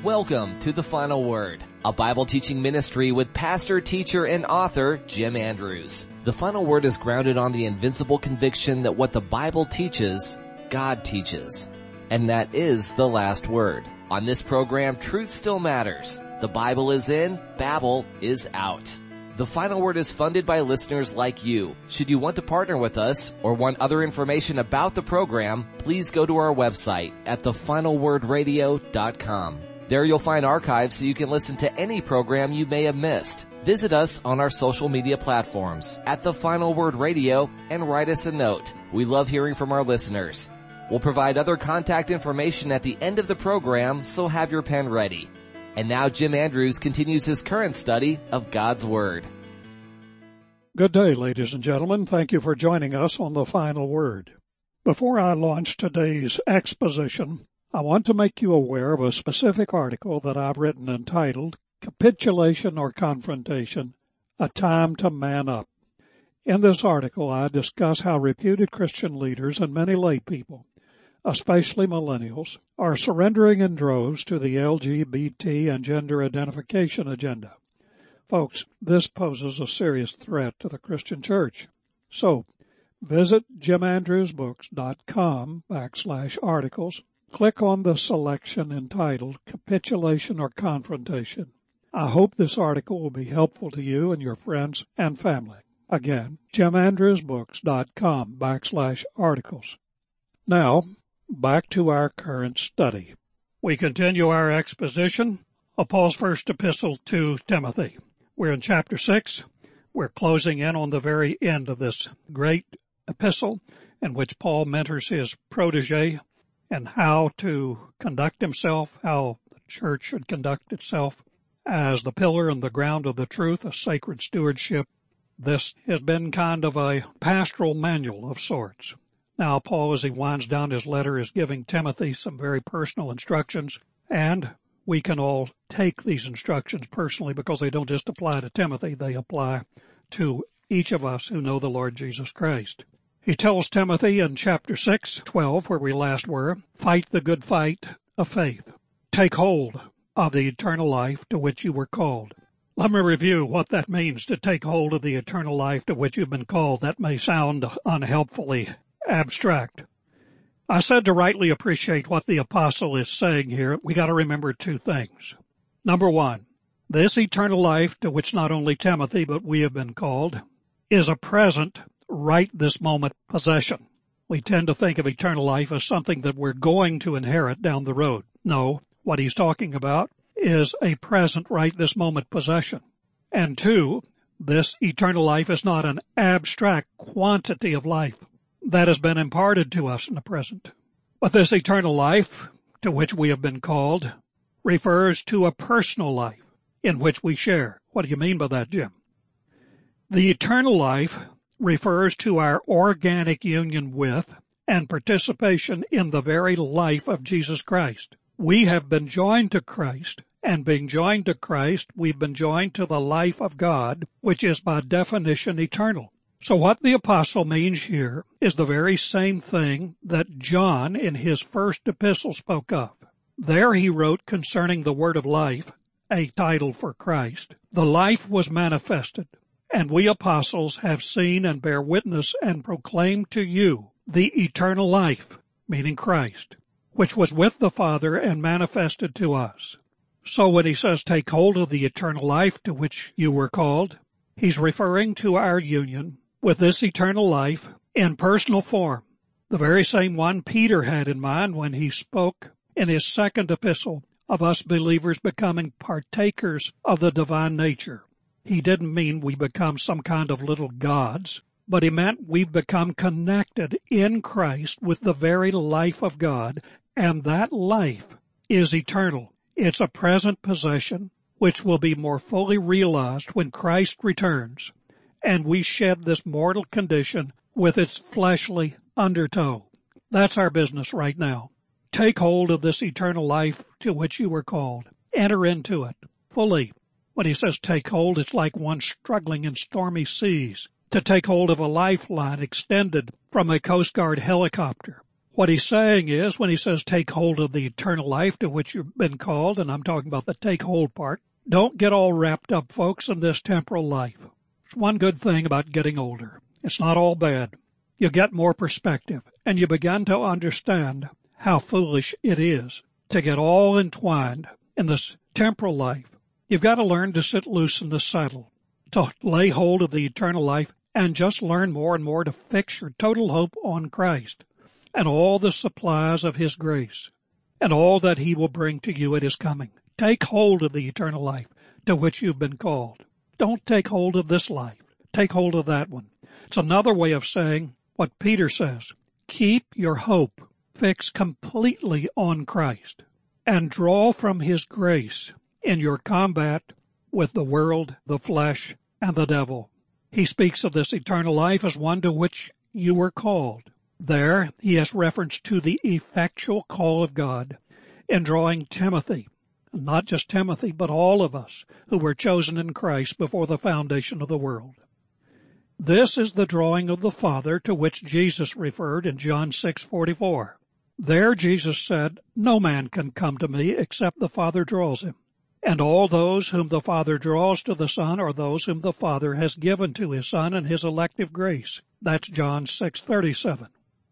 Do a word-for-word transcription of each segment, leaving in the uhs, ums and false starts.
Welcome to The Final Word, a Bible teaching ministry with pastor, teacher, and author Jim Andrews. The Final Word is grounded on the invincible conviction that what the Bible teaches, God teaches. And that is the last word. On this program, truth still matters. The Bible is in, Babel is out. The Final Word is funded by listeners like you. Should you want to partner with us or want other information about the program, please go to our website at the final word radio dot com. There you'll find archives so you can listen to any program you may have missed. Visit us on our social media platforms at The Final Word Radio and write us a note. We love hearing from our listeners. We'll provide other contact information at the end of the program, so have your pen ready. And now Jim Andrews continues his current study of God's Word. Good day, ladies and gentlemen. Thank you for joining us on The Final Word. Before I launch today's exposition, I want to make you aware of a specific article that I've written entitled, Capitulation or Confrontation, A Time to Man Up. In this article, I discuss how reputed Christian leaders and many lay people, especially millennials, are surrendering in droves to the L G B T and gender identification agenda. Folks, this poses a serious threat to the Christian church. So, visit jimandrewsbooks.com backslash articles. Click on the selection entitled Capitulation or Confrontation. I hope this article will be helpful to you and your friends and family. Again, jimandrewsbooks.com backslash articles. Now, back to our current study. We continue our exposition of Paul's first epistle to Timothy. We're in chapter six. We're closing in on the very end of this great epistle in which Paul mentors his protege and how to conduct himself, how the church should conduct itself as the pillar and the ground of the truth, a sacred stewardship. This has been kind of a pastoral manual of sorts. Now, Paul, as he winds down his letter, is giving Timothy some very personal instructions, and we can all take these instructions personally because they don't just apply to Timothy, they apply to each of us who know the Lord Jesus Christ. He tells Timothy in chapter six, twelve, where we last were, fight the good fight of faith. Take hold of the eternal life to which you were called. Let me review what that means to take hold of the eternal life to which you've been called. That may sound unhelpfully abstract. I said to rightly appreciate what the apostle is saying here, we got to remember two things. Number one, this eternal life to which not only Timothy but we have been called is a present, right this moment possession. We tend to think of eternal life as something that we're going to inherit down the road. No, what he's talking about is a present, right this moment possession. And two, this eternal life is not an abstract quantity of life that has been imparted to us in the present. But this eternal life to which we have been called refers to a personal life in which we share. What do you mean by that, Jim? The eternal life refers to our organic union with and participation in the very life of Jesus Christ. We have been joined to Christ, and being joined to Christ, we've been joined to the life of God, which is by definition eternal. So what the apostle means here is the very same thing that John in his first epistle spoke of. There he wrote concerning the word of life, a title for Christ. The life was manifested, and we apostles have seen and bear witness and proclaim to you the eternal life, meaning Christ, which was with the Father and manifested to us. So when he says take hold of the eternal life to which you were called, he's referring to our union with this eternal life in personal form, the very same one Peter had in mind when he spoke in his second epistle of us believers becoming partakers of the divine nature. He didn't mean we become some kind of little gods, but he meant we've become connected in Christ with the very life of God, and that life is eternal. It's a present possession which will be more fully realized when Christ returns, and we shed this mortal condition with its fleshly undertow. That's our business right now. Take hold of this eternal life to which you were called. Enter into it fully. When he says take hold, it's like one struggling in stormy seas to take hold of a lifeline extended from a Coast Guard helicopter. What he's saying is, when he says take hold of the eternal life to which you've been called, and I'm talking about the take hold part, don't get all wrapped up, folks, in this temporal life. It's one good thing about getting older. It's not all bad. You get more perspective, and you begin to understand how foolish it is to get all entwined in this temporal life. You've got to learn to sit loose in the saddle, to lay hold of the eternal life, and just learn more and more to fix your total hope on Christ and all the supplies of His grace and all that He will bring to you at His coming. Take hold of the eternal life to which you've been called. Don't take hold of this life. Take hold of that one. It's another way of saying what Peter says. Keep your hope fixed completely on Christ and draw from His grace in your combat with the world, the flesh, and the devil. He speaks of this eternal life as one to which you were called. There he has reference to the effectual call of God in drawing Timothy, not just Timothy, but all of us who were chosen in Christ before the foundation of the world. This is the drawing of the Father to which Jesus referred in John six forty-four. There Jesus said, "No man can come to me except the Father draws him. And all those whom the Father draws to the Son are those whom the Father has given to His Son in His elective grace." That's John six thirty-seven.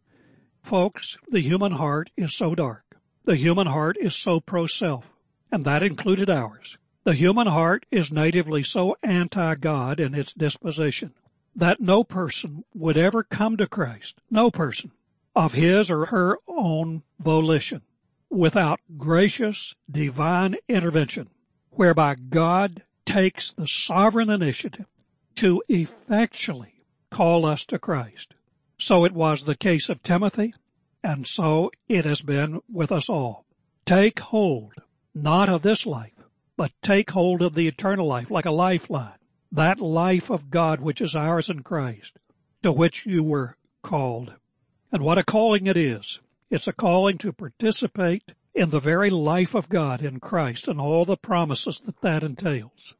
Folks, the human heart is so dark. The human heart is so pro-self, and that included ours. The human heart is natively so anti-God in its disposition that no person would ever come to Christ, no person, of his or her own volition, without gracious, divine intervention, whereby God takes the sovereign initiative to effectually call us to Christ. So it was the case of Timothy, and so it has been with us all. Take hold, not of this life, but take hold of the eternal life like a lifeline, that life of God which is ours in Christ, to which you were called. And what a calling it is. It's a calling to participate in the very life of God in Christ and all the promises that that entails.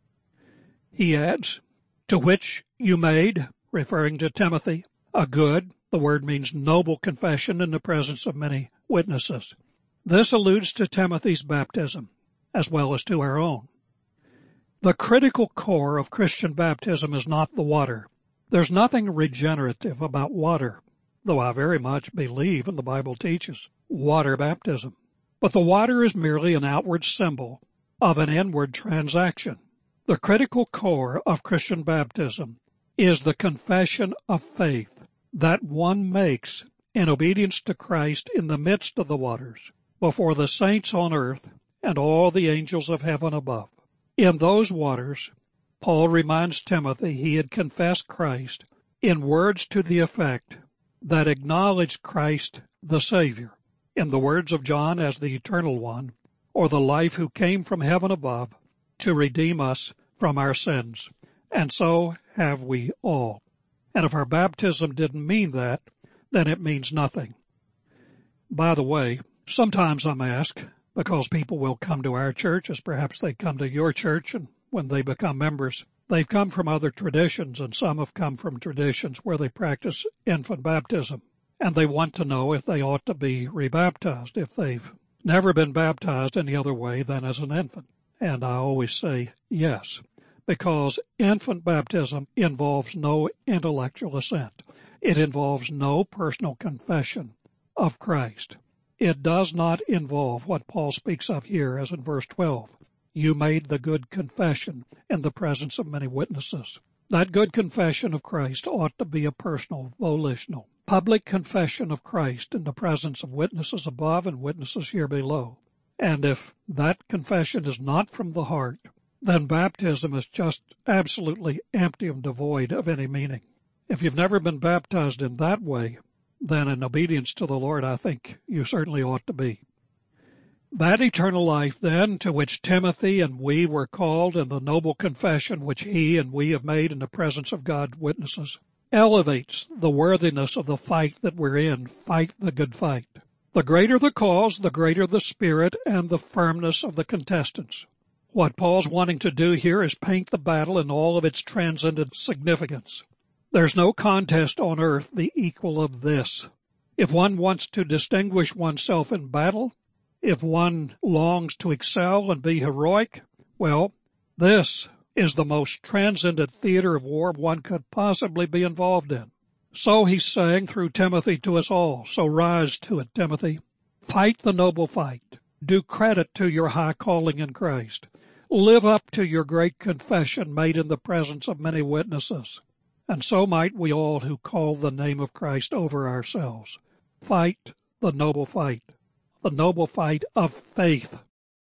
He adds, to which you made, referring to Timothy, a good, the word means noble confession in the presence of many witnesses. This alludes to Timothy's baptism, as well as to our own. The critical core of Christian baptism is not the water. There's nothing regenerative about water, though I very much believe, and the Bible teaches, water baptism. But the water is merely an outward symbol of an inward transaction. The critical core of Christian baptism is the confession of faith that one makes in obedience to Christ in the midst of the waters, before the saints on earth and all the angels of heaven above. In those waters, Paul reminds Timothy he had confessed Christ in words to the effect that acknowledged Christ the Savior, in the words of John, as the Eternal One, or the life who came from heaven above to redeem us from our sins. And so have we all. And if our baptism didn't mean that, then it means nothing. By the way, sometimes I'm asked, because people will come to our church as perhaps they come to your church, and when they become members, they've come from other traditions, and some have come from traditions where they practice infant baptism. And they want to know if they ought to be rebaptized, if they've never been baptized any other way than as an infant. And I always say yes, because infant baptism involves no intellectual assent. It involves no personal confession of Christ. It does not involve what Paul speaks of here as in verse twelve. You made the good confession in the presence of many witnesses. That good confession of Christ ought to be a personal, volitional, public confession of Christ in the presence of witnesses above and witnesses here below. And if that confession is not from the heart, then baptism is just absolutely empty and devoid of any meaning. If you've never been baptized in that way, then in obedience to the Lord, I think you certainly ought to be. That eternal life, then, to which Timothy and we were called in the noble confession which he and we have made in the presence of God's witnesses, elevates the worthiness of the fight that we're in. Fight the good fight. The greater the cause, the greater the spirit and the firmness of the contestants. What Paul's wanting to do here is paint the battle in all of its transcendent significance. There's no contest on earth the equal of this. If one wants to distinguish oneself in battle, if one longs to excel and be heroic, well, this is the most transcendent theater of war one could possibly be involved in. So he's saying through Timothy to us all, so rise to it, Timothy. Fight the noble fight. Do credit to your high calling in Christ. Live up to your great confession made in the presence of many witnesses. And so might we all who call the name of Christ over ourselves. Fight the noble fight, the noble fight of faith.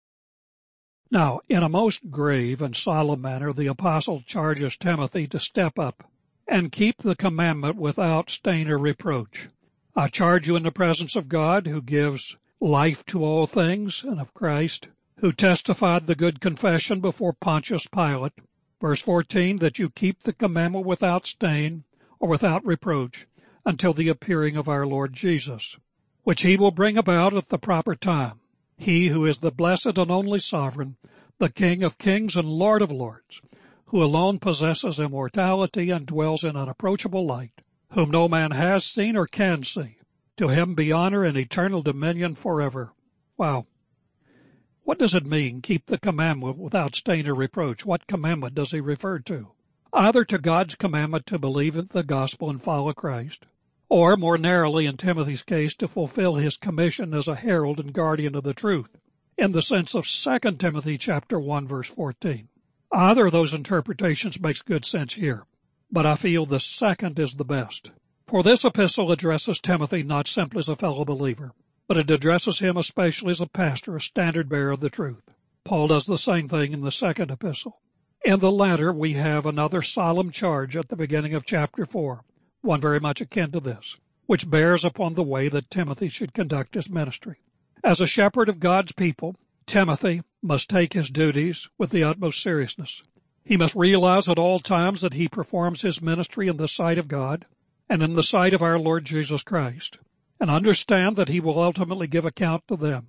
Now, in a most grave and solemn manner, the apostle charges Timothy to step up and keep the commandment without stain or reproach. I charge you in the presence of God, who gives life to all things, and of Christ, who testified the good confession before Pontius Pilate. Verse fourteen, that you keep the commandment without stain or without reproach until the appearing of our Lord Jesus, which he will bring about at the proper time. He who is the blessed and only sovereign, the King of kings and Lord of lords, who alone possesses immortality and dwells in unapproachable light, whom no man has seen or can see. To him be honor and eternal dominion forever. Wow. What does it mean, keep the commandment without stain or reproach? What commandment does he refer to? Either to God's commandment to believe in the gospel and follow Christ, or more narrowly in Timothy's case, to fulfill his commission as a herald and guardian of the truth, in the sense of Second Timothy chapter one, verse fourteen. Either of those interpretations makes good sense here, but I feel the second is the best. For this epistle addresses Timothy not simply as a fellow believer, but it addresses him especially as a pastor, a standard bearer of the truth. Paul does the same thing in the second epistle. In the latter, we have another solemn charge at the beginning of chapter four, one very much akin to this, which bears upon the way that Timothy should conduct his ministry. As a shepherd of God's people, Timothy must take his duties with the utmost seriousness. He must realize at all times that he performs his ministry in the sight of God and in the sight of our Lord Jesus Christ, and understand that he will ultimately give account to them.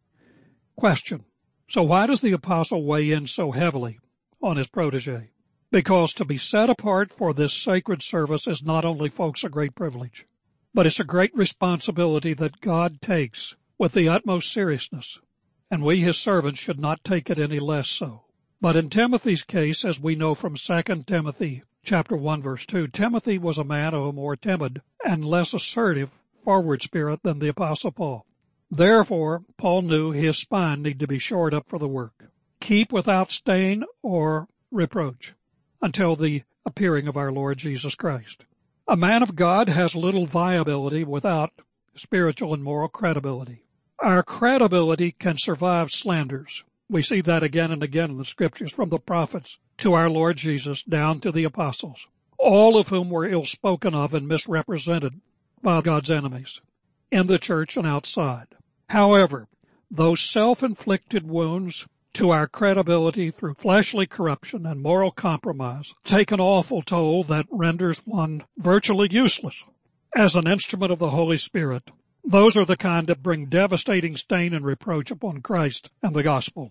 Question. So why does the apostle weigh in so heavily on his protege? Because to be set apart for this sacred service is not only, folks, a great privilege, but it's a great responsibility that God takes with the utmost seriousness, and we, his servants, should not take it any less so. But in Timothy's case, as we know from Second Timothy chapter one, verse two, Timothy was a man of a more timid and less assertive forward spirit than the apostle Paul. Therefore, Paul knew his spine needed to be shored up for the work. Keep without stain or reproach until the appearing of our Lord Jesus Christ. A man of God has little viability without spiritual and moral credibility. Our credibility can survive slanders. We see that again and again in the scriptures, from the prophets to our Lord Jesus down to the apostles, all of whom were ill spoken of and misrepresented by God's enemies in the church and outside. However, those self-inflicted wounds to our credibility through fleshly corruption and moral compromise take an awful toll that renders one virtually useless as an instrument of the Holy Spirit. Those are the kind that bring devastating stain and reproach upon Christ and the gospel.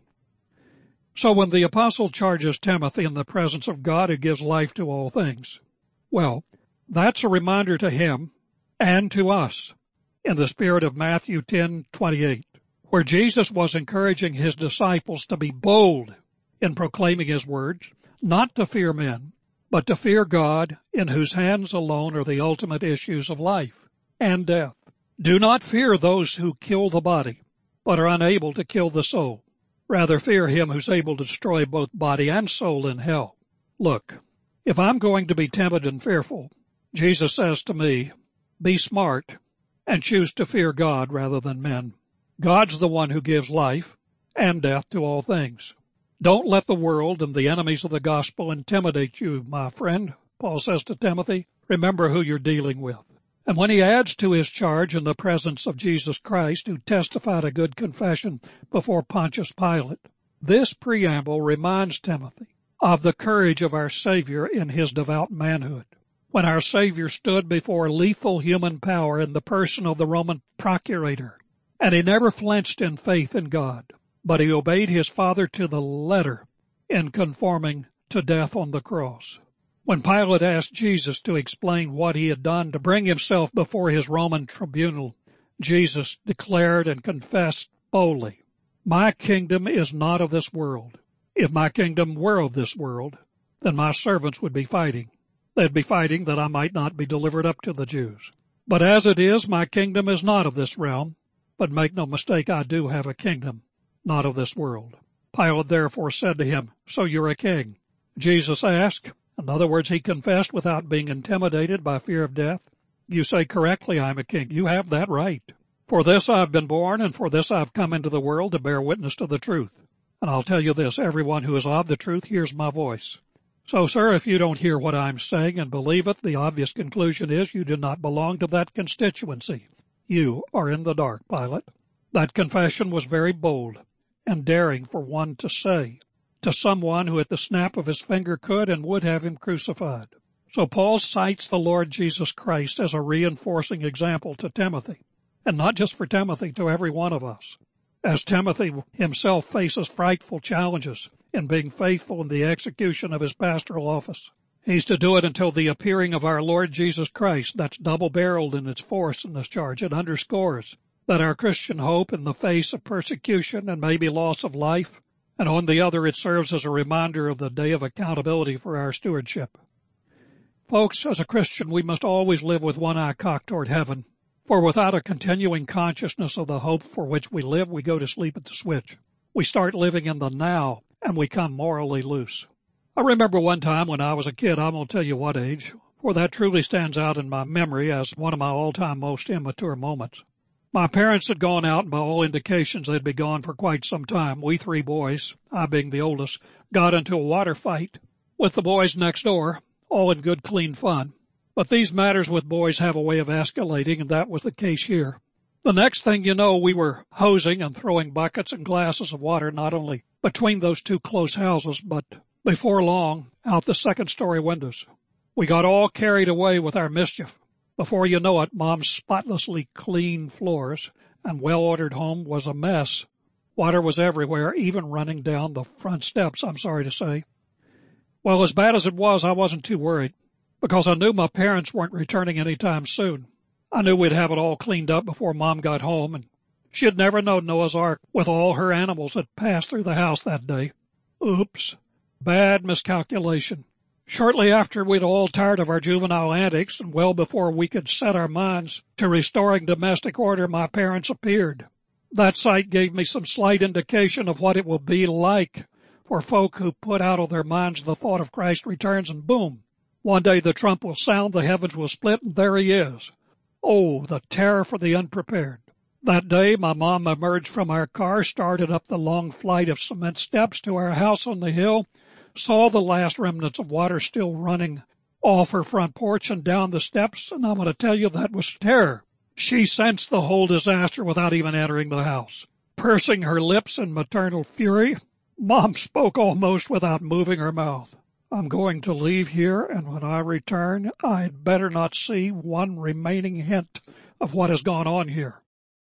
So when the apostle charges Timothy in the presence of God who gives life to all things, well, that's a reminder to him and to us in the spirit of Matthew ten twenty-eight, where Jesus was encouraging his disciples to be bold in proclaiming his words, not to fear men, but to fear God, in whose hands alone are the ultimate issues of life and death. Do not fear those who kill the body, but are unable to kill the soul. Rather fear him who's able to destroy both body and soul in hell. Look, if I'm going to be timid and fearful, Jesus says to me, be smart and choose to fear God rather than men. God's the one who gives life and death to all things. Don't let the world and the enemies of the gospel intimidate you, my friend, Paul says to Timothy. Remember who you're dealing with. And when he adds to his charge in the presence of Jesus Christ, who testified a good confession before Pontius Pilate, this preamble reminds Timothy of the courage of our Savior in his devout manhood. When our Savior stood before lethal human power in the person of the Roman procurator, and he never flinched in faith in God, but he obeyed his Father to the letter in conforming to death on the cross. When Pilate asked Jesus to explain what he had done to bring himself before his Roman tribunal, Jesus declared and confessed boldly, "My kingdom is not of this world. If my kingdom were of this world, then my servants would be fighting. They'd be fighting that I might not be delivered up to the Jews. But as it is, my kingdom is not of this realm. But make no mistake, I do have a kingdom, not of this world." Pilate therefore said to him, "So you're a king?" Jesus asked, in other words, he confessed without being intimidated by fear of death, "You say correctly, I'm a king. You have that right. For this I've been born, and for this I've come into the world to bear witness to the truth. And I'll tell you this, everyone who is of the truth hears my voice. So, sir, if you don't hear what I'm saying and believe it, the obvious conclusion is you do not belong to that constituency. You are in the dark, Pilate." That confession was very bold and daring for one to say to someone who at the snap of his finger could and would have him crucified. So Paul cites the Lord Jesus Christ as a reinforcing example to Timothy, and not just for Timothy, to every one of us. As Timothy himself faces frightful challenges in being faithful in the execution of his pastoral office. He's to do it until the appearing of our Lord Jesus Christ. That's double-barreled in its force in this charge. It underscores that our Christian hope in the face of persecution and maybe loss of life, and on the other it serves as a reminder of the day of accountability for our stewardship. Folks, as a Christian, we must always live with one eye cocked toward heaven, for without a continuing consciousness of the hope for which we live, we go to sleep at the switch. We start living in the now, and we come morally loose. I remember one time when I was a kid, I won't tell you what age, for that truly stands out in my memory as one of my all-time most immature moments. My parents had gone out, and by all indications they'd been gone for quite some time. We three boys, I being the oldest, got into a water fight with the boys next door, all in good, clean fun. But these matters with boys have a way of escalating, and that was the case here. The next thing you know, we were hosing and throwing buckets and glasses of water not only between those two close houses, but before long, out the second-story windows. We got all carried away with our mischief. Before you know it, Mom's spotlessly clean floors and well-ordered home was a mess. Water was everywhere, even running down the front steps, I'm sorry to say. Well, as bad as it was, I wasn't too worried, because I knew my parents weren't returning any time soon. I knew we'd have it all cleaned up before Mom got home, and she'd never known Noah's Ark with all her animals that passed through the house that day. Oops. Bad miscalculation. Shortly after we'd all tired of our juvenile antics, and well before we could set our minds to restoring domestic order, my parents appeared. That sight gave me some slight indication of what it will be like for folk who put out of their minds the thought of Christ returns, and boom, one day the trump will sound, the heavens will split, and there he is. Oh, the terror for the unprepared. That day, my mom emerged from our car, started up the long flight of cement steps to our house on the hill, saw the last remnants of water still running off her front porch and down the steps, and I'm going to tell you that was terror. She sensed the whole disaster without even entering the house. Pursing her lips in maternal fury, Mom spoke almost without moving her mouth. "I'm going to leave here, and when I return, I'd better not see one remaining hint of what has gone on here."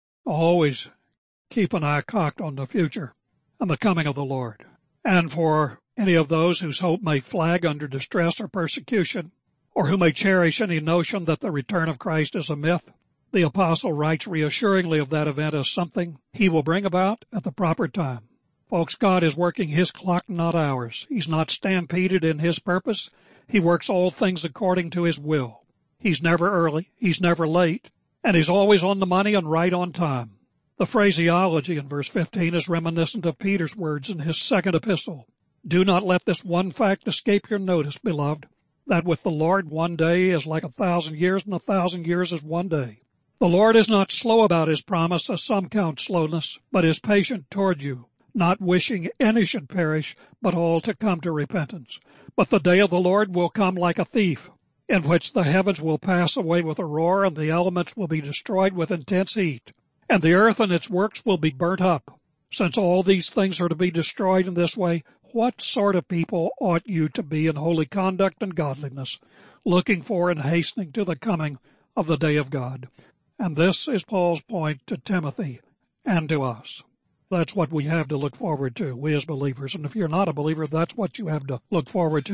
Always keep an eye cocked on the future and the coming of the Lord. And for any of those whose hope may flag under distress or persecution, or who may cherish any notion that the return of Christ is a myth, the apostle writes reassuringly of that event as something he will bring about at the proper time. Folks, God is working his clock, not ours. He's not stampeded in his purpose. He works all things according to his will. He's never early, he's never late, and he's always on the money and right on time. The phraseology in verse fifteen is reminiscent of Peter's words in his second epistle. Do not let this one fact escape your notice, beloved, that with the Lord one day is like a thousand years, and a thousand years is one day. The Lord is not slow about his promise, as some count slowness, but is patient toward you, not wishing any should perish, but all to come to repentance. But the day of the Lord will come like a thief, in which the heavens will pass away with a roar, and the elements will be destroyed with intense heat, and the earth and its works will be burnt up. Since all these things are to be destroyed in this way, what sort of people ought you to be in holy conduct and godliness, looking for and hastening to the coming of the day of God? And this is Paul's point to Timothy and to us. That's what we have to look forward to, we as believers. And if you're not a believer, that's what you have to look forward to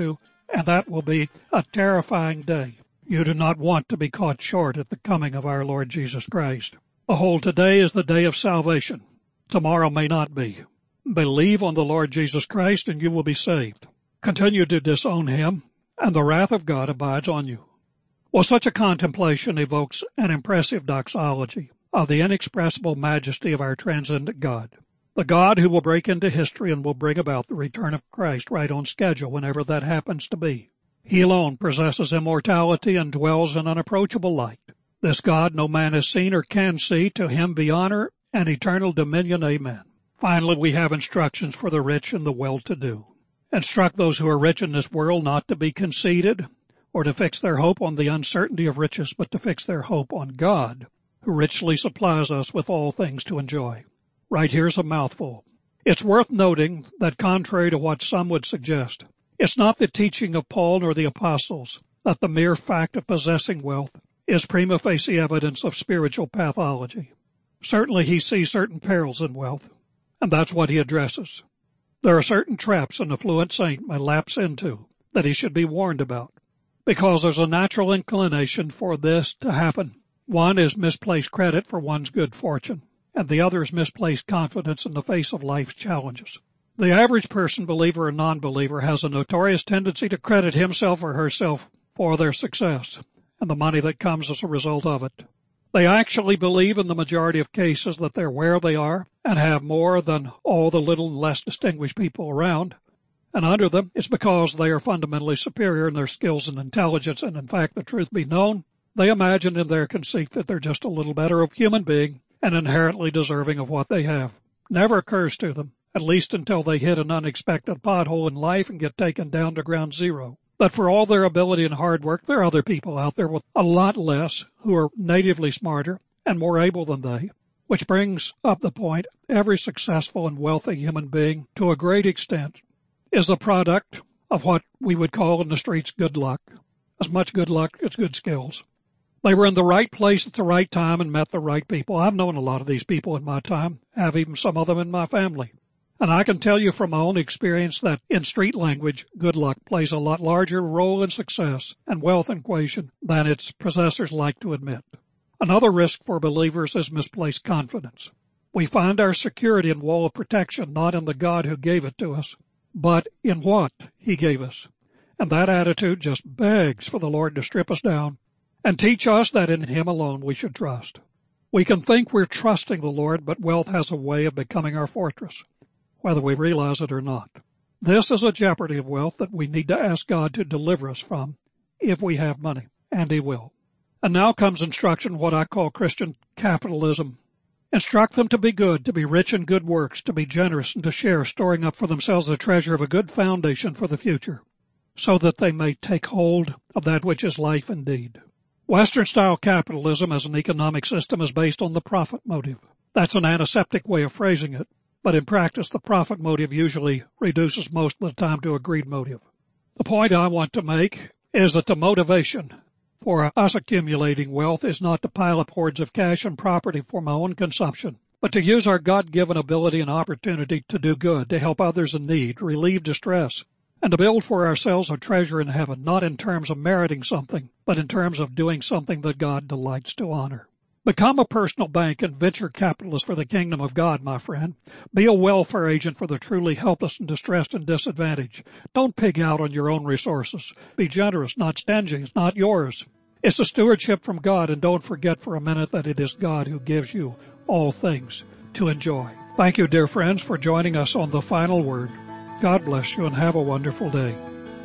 and that will be a terrifying day. You do not want to be caught short at the coming of our Lord Jesus Christ. Behold, today is the day of salvation. Tomorrow may not be. Believe on the Lord Jesus Christ and you will be saved. Continue to disown him, and the wrath of God abides on you. Well, such a contemplation evokes an impressive doxology of the inexpressible majesty of our transcendent God, the God who will break into history and will bring about the return of Christ right on schedule whenever that happens to be. He alone possesses immortality and dwells in unapproachable light. This God no man has seen or can see. To him be honor and eternal dominion. Amen. Finally, we have instructions for the rich and the well-to-do. Instruct those who are rich in this world not to be conceited or to fix their hope on the uncertainty of riches, but to fix their hope on God, who richly supplies us with all things to enjoy. Right here's a mouthful. It's worth noting that contrary to what some would suggest, it's not the teaching of Paul nor the apostles that the mere fact of possessing wealth is prima facie evidence of spiritual pathology. Certainly he sees certain perils in wealth, and that's what he addresses. There are certain traps an affluent saint may lapse into that he should be warned about, because there's a natural inclination for this to happen. One is misplaced credit for one's good fortune, and the other is misplaced confidence in the face of life's challenges. The average person, believer or non-believer, has a notorious tendency to credit himself or herself for their success and the money that comes as a result of it. They actually believe in the majority of cases that they're where they are and have more than all the little and less distinguished people around. And under them, it's because they are fundamentally superior in their skills and intelligence. And in fact, the truth be known, they imagine in their conceit that they're just a little better of human being and inherently deserving of what they have. Never occurs to them, at least until they hit an unexpected pothole in life and get taken down to ground zero. But for all their ability and hard work, there are other people out there with a lot less who are natively smarter and more able than they, which brings up the point, every successful and wealthy human being, to a great extent, is the product of what we would call in the streets good luck, as much good luck as good skills. They were in the right place at the right time and met the right people. I've known a lot of these people in my time, have even some of them in my family. And I can tell you from my own experience that in street language, good luck plays a lot larger role in success and wealth equation than its possessors like to admit. Another risk for believers is misplaced confidence. We find our security and wall of protection not in the God who gave it to us, but in what he gave us. And that attitude just begs for the Lord to strip us down and teach us that in him alone we should trust. We can think we're trusting the Lord, but wealth has a way of becoming our fortress, whether we realize it or not. This is a jeopardy of wealth that we need to ask God to deliver us from if we have money, and he will. And now comes instruction, what I call Christian capitalism. Instruct them to be good, to be rich in good works, to be generous, and to share, storing up for themselves the treasure of a good foundation for the future, so that they may take hold of that which is life indeed. Western-style capitalism as an economic system is based on the profit motive. That's an antiseptic way of phrasing it, but in practice the profit motive usually reduces most of the time to a greed motive. The point I want to make is that the motivation for us accumulating wealth is not to pile up hordes of cash and property for my own consumption, but to use our God-given ability and opportunity to do good, to help others in need, relieve distress, and to build for ourselves a treasure in heaven, not in terms of meriting something, but in terms of doing something that God delights to honor. Become a personal bank and venture capitalist for the kingdom of God, my friend. Be a welfare agent for the truly helpless and distressed and disadvantaged. Don't pig out on your own resources. Be generous, not stingy. It's not yours. It's a stewardship from God, and don't forget for a minute that it is God who gives you all things to enjoy. Thank you, dear friends, for joining us on The Final Word. God bless you and have a wonderful day.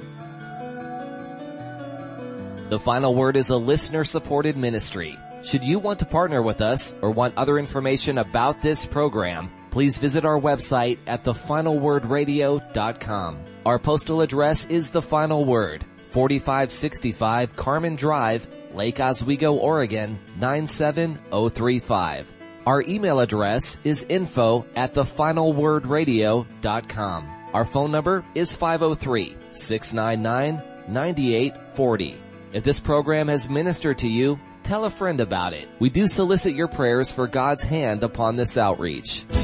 The Final Word is a listener-supported ministry. Should you want to partner with us or want other information about this program, please visit our website at the final word radio dot com. Our postal address is The Final Word, forty-five sixty-five Carmen Drive, Lake Oswego, Oregon, nine seven zero three five. Our email address is info at the final word radio dot com. Our phone number is five oh three, six nine nine, nine eight four oh. If this program has ministered to you, tell a friend about it. We do solicit your prayers for God's hand upon this outreach.